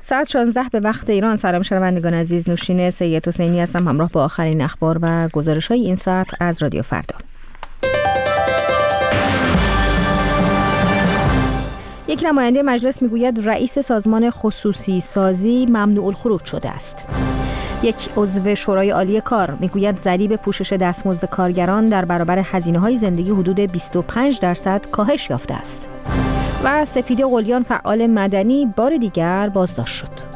ساعت 16 به وقت ایران. سلام شنوندگان عزیز، نوشین سید حسینی هستم همراه با آخرین اخبار و گزارش‌های این ساعت از رادیو فردا. یک نماینده مجلس میگوید رئیس سازمان خصوصی سازی ممنوع الخروج شده است. یک عضو شورای عالی کار میگوید ضریب پوشش دستمزد کارگران در برابر هزینه‌های زندگی حدود 25% کاهش یافته است. و سپیده قلیان فعال مدنی بار دیگر بازداشت شد.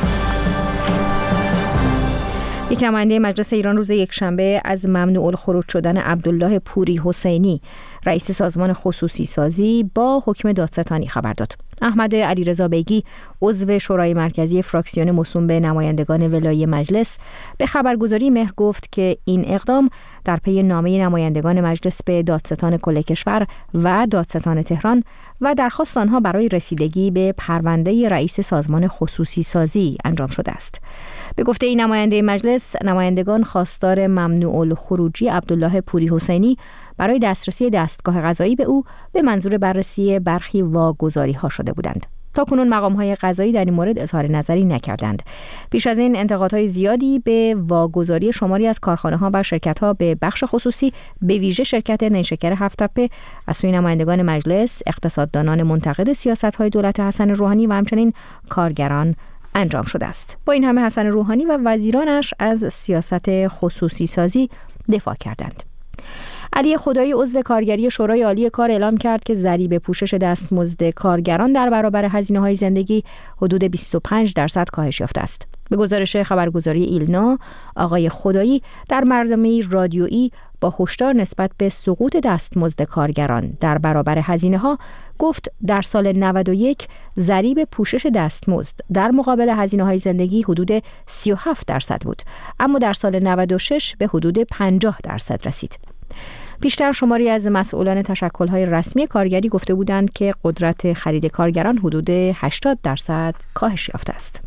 یک نماینده مجلس ایران روز یکشنبه از ممنوع الخروج شدن عبدالله پوری حسینی رئیس سازمان خصوصی سازی با حکم دادستانی خبر داد. احمد علیرضا بیگی عضو شورای مرکزی فراکسیون موسوم به نمایندگان ولایی مجلس به خبرگزاری مهر گفت که این اقدام در پی نامه نمایندگان مجلس به دادستان کل کشور و دادستان تهران و درخواست آنها برای رسیدگی به پرونده رئیس سازمان خصوصی سازی انجام شده است. به گفته این نماینده مجلس، نمایندگان خواستار ممنوع الخروجی عبدالله پوری حسینی برای دسترسی دستگاه قضایی به او به منظور بررسی برخی واگذاری‌ها شده بودند. تاکنون مقام‌های قضایی در این مورد اظهار نظری نکردند. پیش از این انتقادهای زیادی به واگذاری شماری از کارخانه‌ها و شرکت‌ها به بخش خصوصی، به ویژه شرکت نیشکر هفت‌تپه، از سوی نمایندگان مجلس، اقتصاددانان منتقد سیاست‌های دولت حسن روحانی و همچنین کارگران انجام شده است. با این همه حسن روحانی و وزیرانش از سیاست خصوصی سازی دفاع کردند. علی خدایی عضو کارگری شورای عالی کار اعلام کرد که ضریب پوشش دستمزد کارگران در برابر هزینه‌های زندگی حدود 25% کاهش یافته است. به گزارش خبرگزاری ایلنا، آقای خدایی در برنامه رادیویی با هشدار نسبت به سقوط دستمزد کارگران در برابر هزینه‌ها گفت در سال 91 ضریب پوشش دستمزد در مقابل هزینه‌های زندگی حدود 37% بود، اما در سال 96 به حدود 50% رسید. بیشتر شماری از مسئولان تشکل‌های رسمی کارگری گفته بودند که قدرت خرید کارگران حدود 80% کاهش یافته است.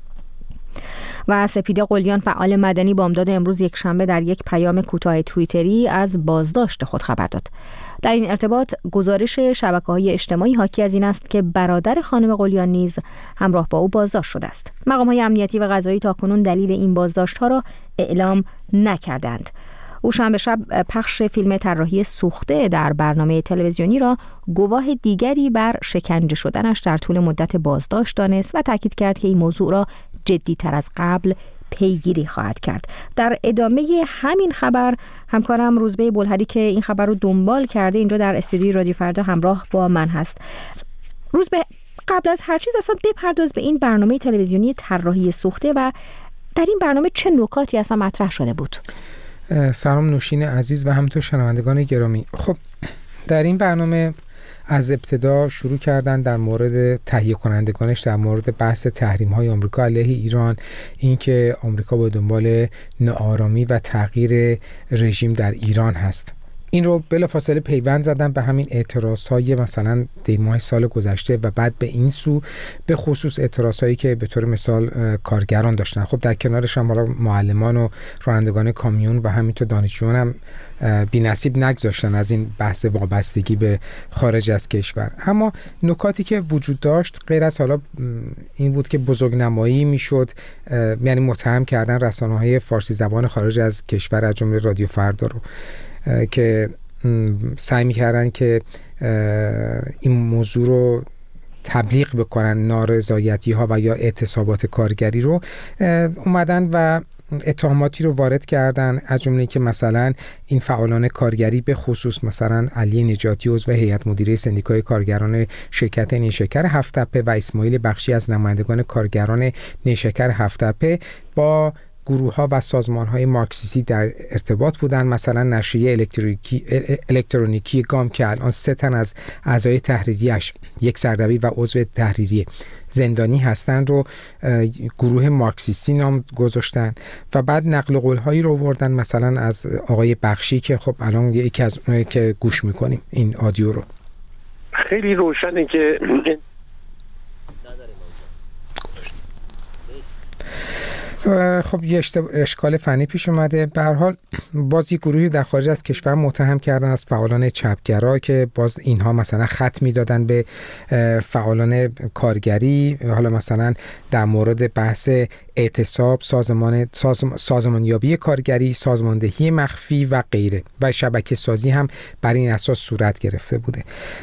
و سپیده قلیان فعال مدنی بامداد امروز یکشنبه در یک پیام کوتاه توییتری از بازداشت خود خبر داد. در این ارتباط گزارش شبکه‌های اجتماعی حاکی از این است که برادر خانم قلیان نیز همراه با او بازداشت شده است. مقام‌های امنیتی و قضایی تاکنون دلیل این بازداشت‌ها را اعلام نکردند. او شنبه شب پخش فیلم طراحی سوخته در برنامه تلویزیونی را گواه دیگری بر شکنجه شدنش در طول مدت بازداشت دانست و تاکید کرد که این موضوع را جدی‌تر از قبل پیگیری خواهد کرد. در ادامه همین خبر همکارم روزبه بلهری که این خبر رو دنبال کرده اینجا در استودیوی رادیو فردا همراه با من هست. روزبه، قبل از هر چیز اصلا بپرداز به این برنامه تلویزیونی طراحی سوخته و در این برنامه چه نکاتی اصلا مطرح شده بود؟ سلام نوشین عزیز و همینطور شنوندگان گرامی. خب در این برنامه از ابتدا شروع کردن در مورد تهیه کنندگانش در مورد بحث تحریم‌های آمریکا علیه ایران، اینکه آمریکا با دنبال ناآرامی و تغییر رژیم در ایران هست. این رو بلافاصله پیوند زدن به همین اعتراض‌های مثلا دیماه سال گذشته و بعد به این سو، به خصوص اعتراض‌هایی که به طور مثال کارگران داشتن. خب در کنارش هم معلمان و رانندگان کامیون و همینطور دانشجویان هم بی‌نصیب نگذاشتن از این بحث وابستگی به خارج از کشور. اما نکاتی که وجود داشت غیر از حالا این بود که بزرگنمایی میشد، یعنی متهم کردن رسانه‌های فارسی زبان خارج از کشور از جمله رادیو فردا رو که سعی می‌کردن که این موضوع رو تبلیغ بکنن، نارضایتی‌ها و یا اعتصابات کارگری رو اومدن و اتهاماتی رو وارد کردن، از جمله که مثلا این فعالان کارگری به خصوص مثلا علی نجاتی عضو هیئت مدیره سندیکای کارگران شرکت نیشکر هفت‌تپه و اسماعیل بخشی از نمایندگان کارگران نیشکر هفت‌تپه با گروه‌ها و سازمان‌های مارکسیستی در ارتباط بودن. مثلا نشریه الکترونیکی گام که الان 3 تن از اعضای تحریریش، یک سردبیر و عضو تحریری زندانی هستند رو گروه مارکسیستی نام گذاشتن و بعد نقل قول‌هایی رو آوردن مثلا از آقای بخشی که خب الان یکی از اونایی که گوش می‌کنیم این آدیو رو. خیلی روشنه که خب یه اشکال فنی پیش اومده. به هر حال باز یک گروهی در خارج از کشور متهم کردن از فعالان چپگرا که باز اینها مثلا خط میدادن به فعالان کارگری، حالا مثلا در مورد بحث اعتصاب، سازمانیابی کارگری، سازماندهی مخفی و غیره و شبکه سازی هم بر این اساس صورت گرفته بوده.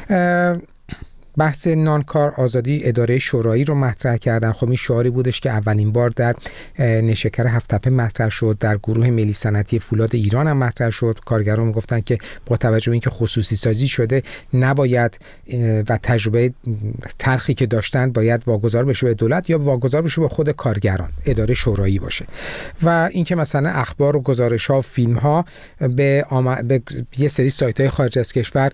بحث نانکار آزادی اداره شورایی رو مطرح کردن. خب این شعاری بودش که اولین بار در نیشکر هفت‌تپه مطرح شد، در گروه ملی صنعتی فولاد ایران هم مطرح شد. کارگران میگفتن که با توجه به اینکه خصوصی سازی شده نباید و تجربه تلخی که داشتن باید واگذار بشه به دولت یا واگذار بشه به خود کارگران، اداره شورایی باشه. و اینکه مثلا اخبار و گزارش‌ها و فیلم‌ها به یه سری سایت‌های خارج از کشور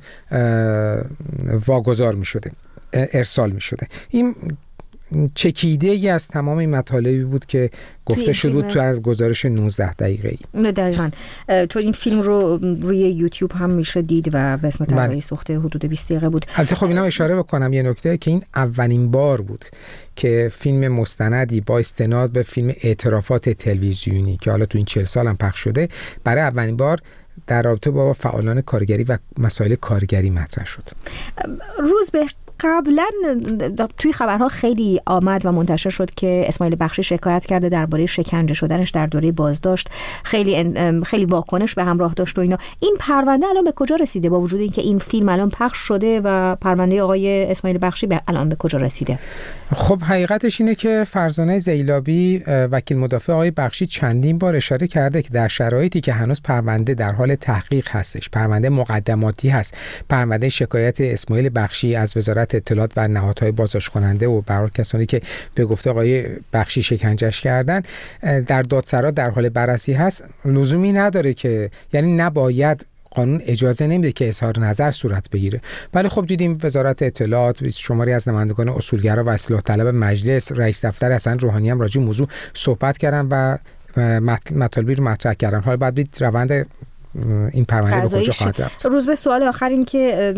واگذار می‌شده، ارسال می شده. این چکیده ای از تمام این مطالبی بود که گفته شده بود تو گزارش 19 دقیقه‌ای. دقیقاً، چون این فیلم رو روی یوتیوب هم میشه دید و به اسم طراحی سوخته حدود 20 دقیقه بود. البته خب اینم اشاره بکنم یه نکته که این اولین بار بود که فیلم مستندی با استناد به فیلم اعترافات تلویزیونی که حالا تو این 40 سال هم پخش شده، برای اولین بار در رابطه با فعالان کارگری و مسائل کارگری مطرح شد. روز به قبلا توی خبرها خیلی آمد و منتشر شد که اسماعیل بخشی شکایت کرده درباره شکنجه شدنش در دوره بازداشت، خیلی واکنش به همراه داشت و اینا. این پرونده الان به کجا رسیده با وجود اینکه این فیلم الان پخش شده و پرونده آقای اسماعیل بخشی الان به کجا رسیده؟ خب حقیقتش اینه که فرزانه زیلابی وکیل مدافع آقای بخشی چندین بار اشاره کرده که در شرایطی که هنوز پرونده در حال تحقیق هستش، پرونده مقدماتی هست، پرونده شکایت اسماعیل بخشی از وزارت اطلاعات و نهادهای بازداشت کننده و برای کسانی که به گفته آقای بخشی شکنجهش کردن در دادسرا در حال بررسی هست، لزومی نداره که، یعنی نباید، قانون اجازه نمیده که اظهار نظر صورت بگیره. ولی خب دیدیم وزارت اطلاعات، شماری از نمایندگان اصولگرا و اصلاح طلب مجلس، رئیس دفتر حسن روحانی هم راجع به موضوع صحبت کردن و مطالبی رو مطرح کردن. حالا بعد بید روند این پرونده به کجا خواهد رفت. روز به سوال آخر این که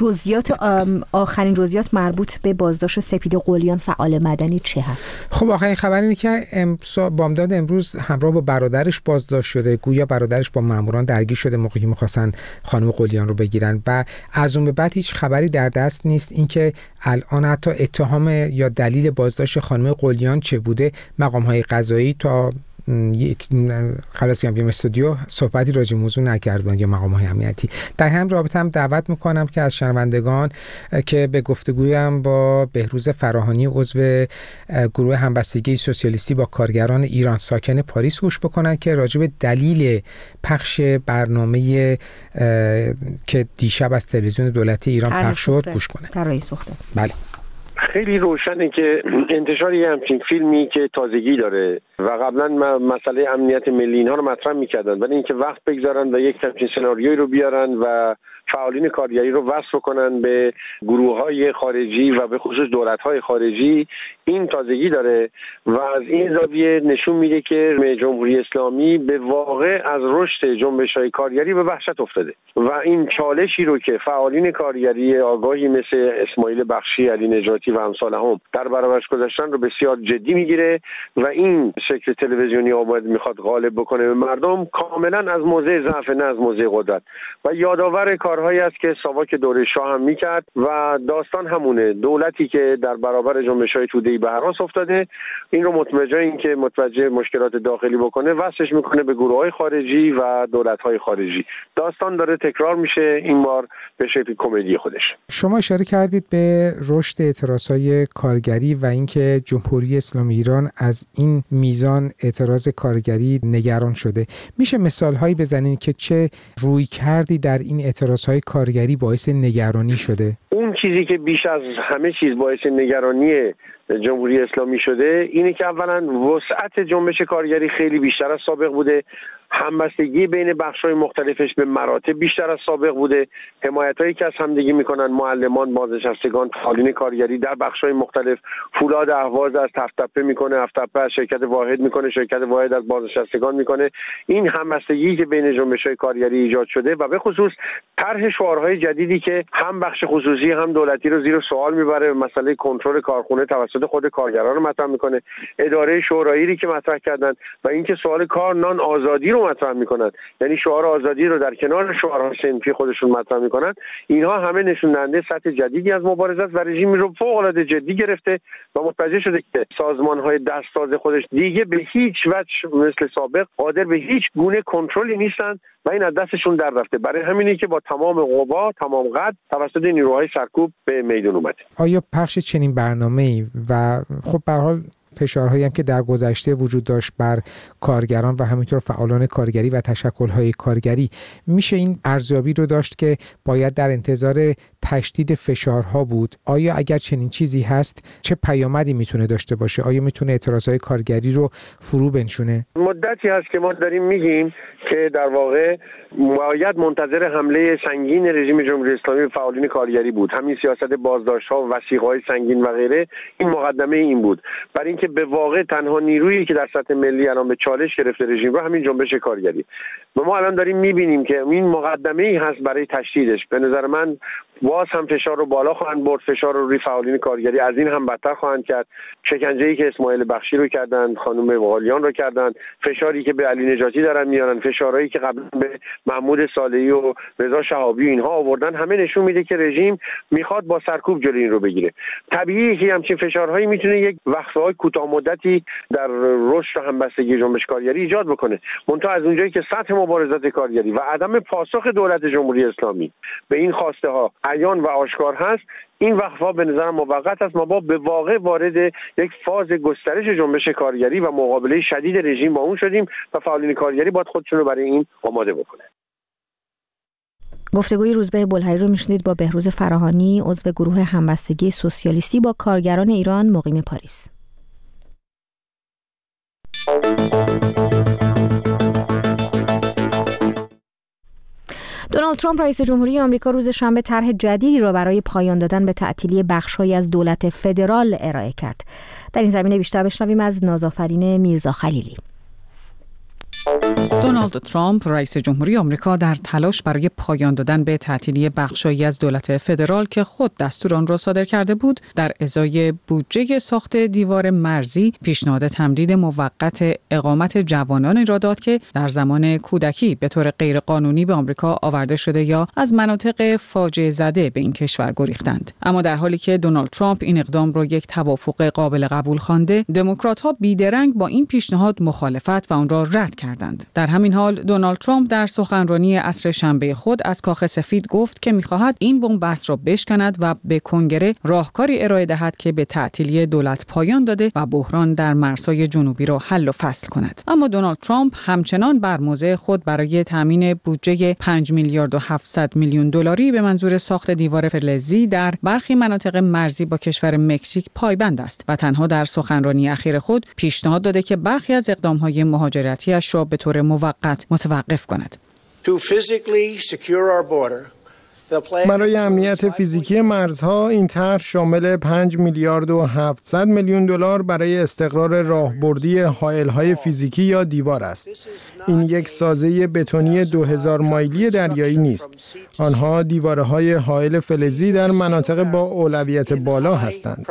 آخرین جزئیات مربوط به بازداشت سپید قلیان فعال مدنی چه هست؟ خب آخرین خبر اینه که بامداد امروز همراه با برادرش بازداشت شده. گویا برادرش با ماموران درگیر شده موقعی می‌خواستن خانم قلیان رو بگیرن و از اون به بعد هیچ خبری در دست نیست. اینکه الان حتی اتهام یا دلیل بازداشت خانم قلیان چه بوده، مقام‌های قضایی تا قبل از اینکه استودیو صحبتی راجع به موضوع نکردن یا مقام‌های امنیتی. در همین رابطه هم دعوت میکنم که از شنوندگان که به گفتگویم با بهروز فراهانی عضو گروه همبستگی سوسیالیستی با کارگران ایران ساکن پاریس گوش بکنن که راجع به دلیل پخش برنامه که دیشب از تلویزیون دولتی ایران پخش شد گوش کنن. طراحی سوخته. بله. خیلی روشنه که انتشار یه همچین فیلمی که تازگی داره و قبلا مسئله امنیت ملی اینها رو مطرح می‌کردن، ولی اینکه وقت بگذارن و یک همچین سناریویی رو بیارن و فعالین کارگری رو وصل کنن به گروه‌های خارجی و به خصوص دولت‌های خارجی، این تازگی داره و از این زاویه نشون میده که جمهوری اسلامی به واقع از رشد جنبش‌های کارگری به وحشت افتاده و این چالشی رو که فعالین کارگری آگاهی مثل اسماعیل بخشی، علی نجاتی و امثال هم در برابرش گذاشتن رو بسیار جدی میگیره و این شکل تلویزیونی آمد میخواد غالب بکنه به مردم، کاملا از موضع ضعف نه از موضع قدرت و یادآور کارهایی است که ساواک دوره شاه هم میکرد و داستان همونه. دولتی که در برابر جنبش‌های توده‌ای به هراس افتاده، این رو متوجه مشکلات داخلی بکنه، وصلش میکنه به گروه‌های خارجی و دولت‌های خارجی. داستان داره تکرار میشه، این بار به شکل کمدی خودش. شما اشاره کردید به رشد اعتراضهای کارگری و اینکه جمهوری اسلامی ایران از این میزان اعتراض کارگری نگران شده. میشه مثال‌هایی بزنید که چه رویکردی در این اعتراضهای کارگری باعث نگرانی شده؟ اون چیزی که بیش از همه چیز باعث نگرانی جمهوری اسلامی شده اینه که اولا وسعت جنبش کارگری خیلی بیشتر از سابق بوده، همبستگی بین بخش‌های مختلفش به مراتب بیشتر از سابق بوده، حمایتایی که از همدیگه میکنن معلمان، بازنشستگان، فعالین کارگری در بخش‌های مختلف. فولاد اهواز از هفت‌تپه میکنه، هفت‌تپه از شرکت واحد میکنه، شرکت واحد از بازنشستگان میکنه. این همبستگی که بین جنبش‌های کارگری ایجاد شده و به خصوص طرح شعارهای جدیدی که هم بخش خصوصی هم دولتی رو زیر سوال میبره، مسئله کنترل کارخونه توسط توسط خود کارگران رو مطرح میکنه، اداره شورایی که مطرح کردن و اینکه سوال کار نان آزادی رو مطرح میکنن، یعنی شعار آزادی رو در کنار شعارهای صنفی خودشون مطرح میکنن. اینها همه نشون دهنده سطح جدیدی از مبارزه است و رژیم رو فوق‌العاده جدی گرفته و متوجه شده که سازمان‌های دستساز خودش دیگه به هیچ وجه مثل سابق قادر به هیچ گونه کنترلی نیستن و این از دستشون در رفته. برای همینه که با تمام قوا، تمام قد توسط نیروهای سرکوب به میدان اومده. آیا پخش چنین برنامه‌ای و خب به هر حال فشارهایی هم که در گذشته وجود داشت بر کارگران و همینطور فعالان کارگری و تشکل‌های کارگری، میشه این ارزیابی رو داشت که باید در انتظار تشدید فشارها بود؟ آیا اگر چنین چیزی هست چه پیامدی میتونه داشته باشه؟ آیا میتونه اعتراضهای کارگری رو فرو بنشونه؟ مدتی هست که ما داریم میگیم که در واقع باید منتظر حمله سنگین رژیم جمهوری اسلامی به فعالین کارگری بود. همین سیاست بازداشت‌ها و وثیقه‌های سنگین و غیره این مقدمه این بود، برای اینکه به واقع تنها نیرویی که در سطح ملی الان به چالش گرفته رژیم رو همین جنبش کارگری و ما الان داریم میبینیم که این مقدمه‌ای هست برای تشدیدش. به نظر من باز هم فشار رو بالا خواهند برد، فشار رو روی فعالین کارگری از این هم بدتر خواهند کرد. شکنجه‌ای که اسماعیل بخشی رو کردن، خانم وقالیان رو کردن، فشاری که به علی نجاتی دارن میارن، فشارهایی که قبلا به محمود صالحی و رضا شهابی و اینها آوردن، همه نشون میده که رژیم میخواد با سرکوب جلوی این رو بگیره. طبیعیه که همچین فشارهایی میتونه یک وقفه‌های کوتاه مدتی در رشد و همبستگی جنبش کارگری ایجاد بکنه. منتها از اونجایی که سطح مبارزات کارگری و عدم پاسخ دولت جمهوری اسلامی به این خواسته ها عیان و آشکار هست، این وقفه‌ها به نظر موقت است. ما با به واقع وارد یک فاز گسترش جنبش کارگری و مقابله شدید رژیم با اون شدیم و فعالین کارگری باید خودشون رو برای این آماده بکنه. گفتگوی روزبه بلهری رو میشنید با بهروز فراهانی، عضو گروه همبستگی سوسیالیستی با کارگران ایران مقیم پاریس. دونالد ترامپ رئیس جمهوری آمریکا روز شنبه طرح جدیدی را برای پایان دادن به تعطیلی بخش‌هایی از دولت فدرال ارائه کرد. در این زمینه بیشتر بشنویم از نازآفرین میرزا خلیلی. دونالد ترامپ رئیس جمهوری آمریکا در تلاش برای پایان دادن به تعطیلی بخشایی از دولت فدرال که خود دستور آن را صادر کرده بود، در ازای بودجه ساخت دیوار مرزی پیشنهاد تمدید موقت اقامت جوانانی را داد که در زمان کودکی به طور غیرقانونی به آمریکا آورده شده یا از مناطق فاجعه زده به این کشور گریختند. اما در حالی که دونالد ترامپ این اقدام را یک توافق قابل قبول خوانده، دموکرات‌ها بیدرنگ با این پیشنهاد مخالفت و آن را رد کردند. در همین حال دونالد ترامپ در سخنرانی عصر شنبه خود از کاخ سفید گفت که می‌خواهد این بن‌بست را بشکند و به کنگره راهکاری ارائه دهد که به تعطیلی دولت پایان داده و بحران در مرزهای جنوبی را حل و فصل کند. اما دونالد ترامپ همچنان بر موضع خود برای تامین بودجه 5 میلیارد و 700 میلیون دلاری به منظور ساخت دیوار فلزی در برخی مناطق مرزی با کشور مکزیک پایبند است و تنها در سخنرانی اخیر خود پیشنهاد داده که برخی از اقدام‌های مهاجرتی‌اش را به طور موقت متوقف کند. برای امنیت فیزیکی مرزها این طرح شامل 5 میلیارد و 700 میلیون دلار برای استقرار راهبردی حائل‌های فیزیکی یا دیوار است. این یک سازه بتونی 2000 مایلی دریایی نیست. آنها دیوارهای حائل فلزی در مناطق با اولویت بالا هستند.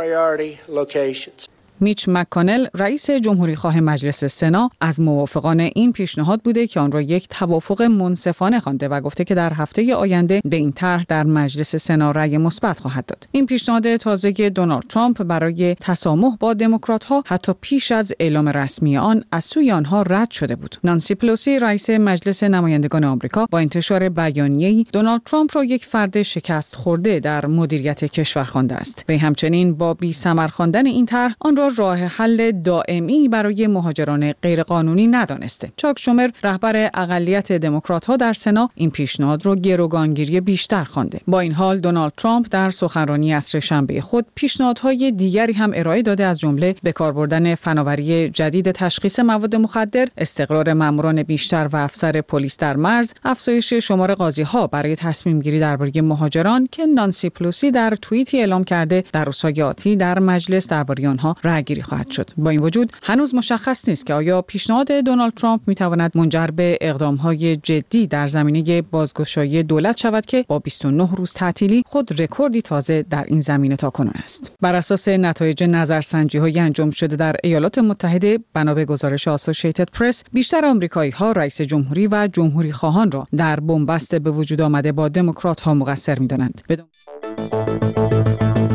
میچ مک‌کانل رئیس جمهوری‌خواه مجلس سنا از موافقان این پیشنهاد بوده که آن را یک توافق منصفانه خوانده و گفته که در هفته آینده به این طرح در مجلس سنا رأی مثبت خواهد داد. این پیشنهاد تازه دونالد ترامپ برای تسامح با دموکرات‌ها حتی پیش از اعلام رسمی آن از سوی آنها رد شده بود. نانسی پلوسی رئیس مجلس نمایندگان آمریکا با انتشار بیانیه‌ای دونالد ترامپ را یک فرد شکست خورده در مدیریت کشور خوانده است. وی همچنین با بی‌ثمر خواندن این طرح آن را راه حل دائمی برای مهاجران غیرقانونی ندانسته. چاک شومر رهبر اقلیت دموکرات‌ها در سنا این پیشنهاد را گروگانگیری بیشتر خوانده. با این حال دونالد ترامپ در سخنرانی عصر شنبه خود پیشنهادهای دیگری هم ارائه داده، از جمله به کار بردن فناوری جدید تشخیص مواد مخدر، استقرار ماموران بیشتر و افسر پلیس در مرز، افزایش شمار قاضی‌ها برای تصمیم گیری درباره مهاجران که نانسی پلوسی در توییتی اعلام کرده در روزهای آتی در مجلس درباره آنها رأی درگیری خواهد شد. با این وجود هنوز مشخص نیست که آیا پیشنهاد دونالد ترامپ میتواند منجر به اقدام‌های جدی در زمینه بازگشایی دولت شود که با 29 روز تعطیلی خود رکوردی تازه در این زمینه تاکنون است. بر اساس نتایج نظرسنجی‌های انجام شده در ایالات متحده، بنا به گزارش آسوشیتد پرس، بیشتر آمریکایی‌ها رئیس جمهوری و جمهوری خواهان را در بنبست به وجود آمده با دموکرات‌ها مقصر می‌دانند.